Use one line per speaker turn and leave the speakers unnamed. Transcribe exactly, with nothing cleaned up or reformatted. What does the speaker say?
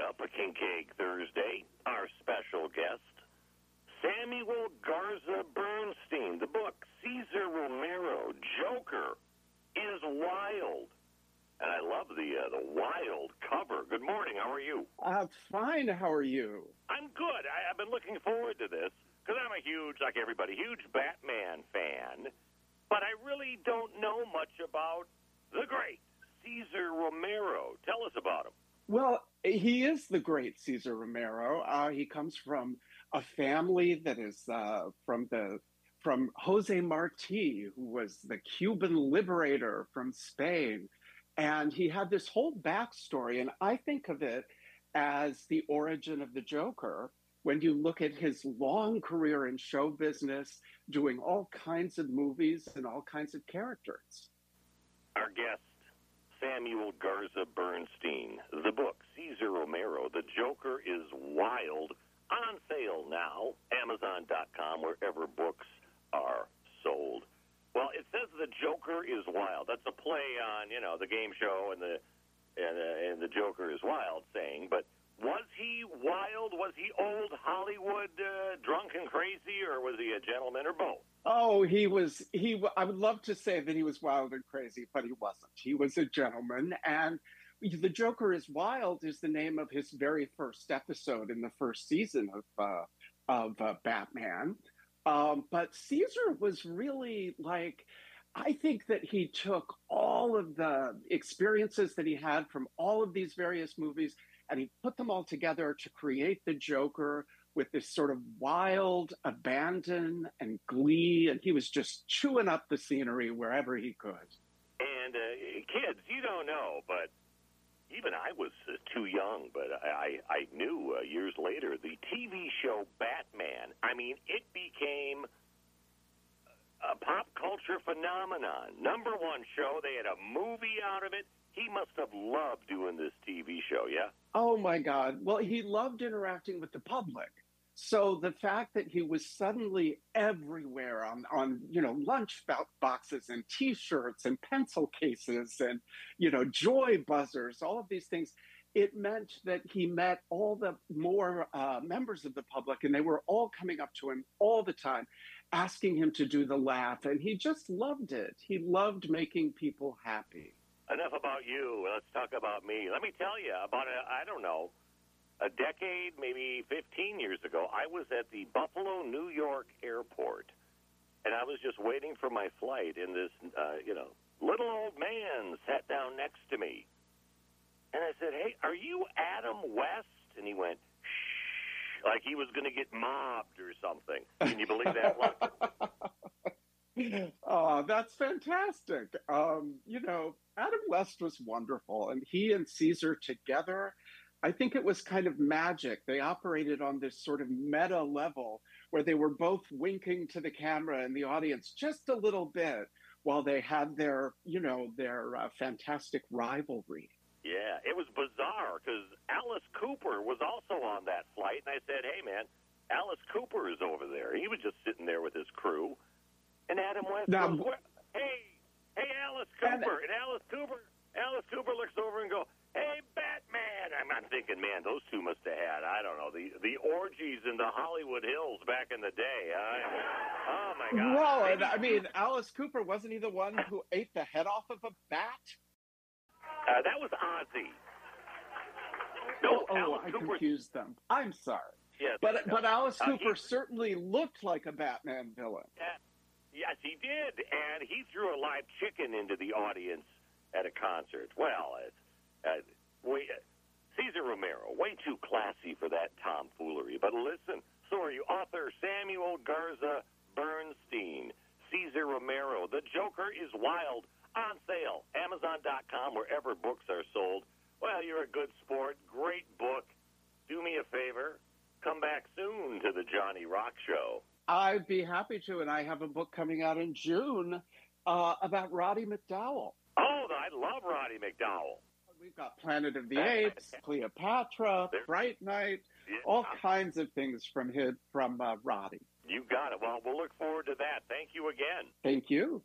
up a Kincaid Thursday. Our special guest, Samuel Garza Bernstein. The book, Cesar Romero, Joker, is wild. And I love the uh, the wild cover. Good morning. How are you?
Uh, fine. How are you?
I'm good. I, I've been looking forward to this because I'm a huge, like everybody, huge Batman fan. But I really don't know much about the great Cesar Romero. Tell us about him.
Well, he is the great Cesar Romero. Uh, he comes from a family that is uh, from the from Jose Marti, who was the Cuban liberator from Spain. And he had this whole backstory, and I think of it as the origin of the Joker. When you look at his long career in show business, doing all kinds of movies and all kinds of characters.
Our guest, Samuel Garza Bernstein. The book, Cesar Romero, The Joker is Wild, on sale now, Amazon dot com, wherever books are sold. Well, it says The Joker is Wild. That's a play on, you know, the game show and the and, uh, and The Joker is Wild saying. But was he wild? Was he old Hollywood, uh, drunk and crazy, or was he a gentleman, or both?
Oh, he was, he, I would love to say that he was wild and crazy, but he wasn't. He was a gentleman. And The Joker is Wild is the name of his very first episode in the first season of, uh, of uh, Batman. Um, but Cesar was really like, I think that he took all of the experiences that he had from all of these various movies and he put them all together to create the Joker with this sort of wild abandon and glee. And he was just chewing up the scenery wherever he could.
And uh, kids, you don't know, but even I was uh, too young, but I, I knew uh, years later, the T V show Batman, I mean, it became a pop culture phenomenon. Number one show. They had a movie out of it. He must have loved doing this T V show, yeah?
Oh, my God. Well, he loved interacting with the public. So the fact that he was suddenly everywhere on, on you know, lunch boxes and T-shirts and pencil cases and, you know, joy buzzers, all of these things, it meant that he met all the more uh, members of the public, and they were all coming up to him all the time, asking him to do the laugh. And he just loved it. He loved making people happy.
Enough about you. Let's talk about me. Let me tell you, about, a, I don't know, a decade, maybe fifteen years ago, I was at the Buffalo, New York airport, and I was just waiting for my flight, and this, uh, you know, little old man sat down next to me. And I said, hey, are you Adam West? And he went, shh, like he was going to get mobbed or something. Can you believe that?
Oh, that's fantastic. Um, you know, Adam West was wonderful, and he and Cesar together, I think it was kind of magic. They operated on this sort of meta level where they were both winking to the camera and the audience just a little bit while they had their, you know, their uh, fantastic rivalry.
Yeah, it was bizarre because Alice Cooper was also on that flight, and I said, hey, man, Alice Cooper is over there. He was just sitting there with his crew. And Adam West
now,
goes, hey, hey, Alice Cooper. And, and Alice Cooper, Alice Cooper looks over and goes, hey, Batman. I'm, I'm thinking, man, those two must have had, I don't know, the, the orgies in the Hollywood Hills back in the day. I, oh, my God.
Well, and, I mean, Alice Cooper, wasn't he the one who ate the head off of a bat?
Uh, that was Ozzy.
No, oh, oh I Cooper. confused them. I'm sorry.
Yes,
but, but Alice
uh,
Cooper
he,
certainly looked like a Batman villain.
Yeah, yes, he did. And he threw a live chicken into the audience at a concert. Well, it's... Uh, we, uh, Cesar Romero, way too classy for that tomfoolery. But listen, so are you, author Samuel Garza Bernstein. Cesar Romero, The Joker is Wild, on sale, Amazon dot com, wherever books are sold. Well, you're a good sport. Great book. Do me a favor. Come back soon to the Johnny Rock Show.
I'd be happy to, and I have a book coming out in June uh, about Roddy McDowall.
Oh, I love Roddy McDowall.
We've got Planet of the Apes, Cleopatra, Fright Night, yeah. all kinds of things from his, from uh, Roddy.
You got it. Well, we'll look forward to that. Thank you again.
Thank you.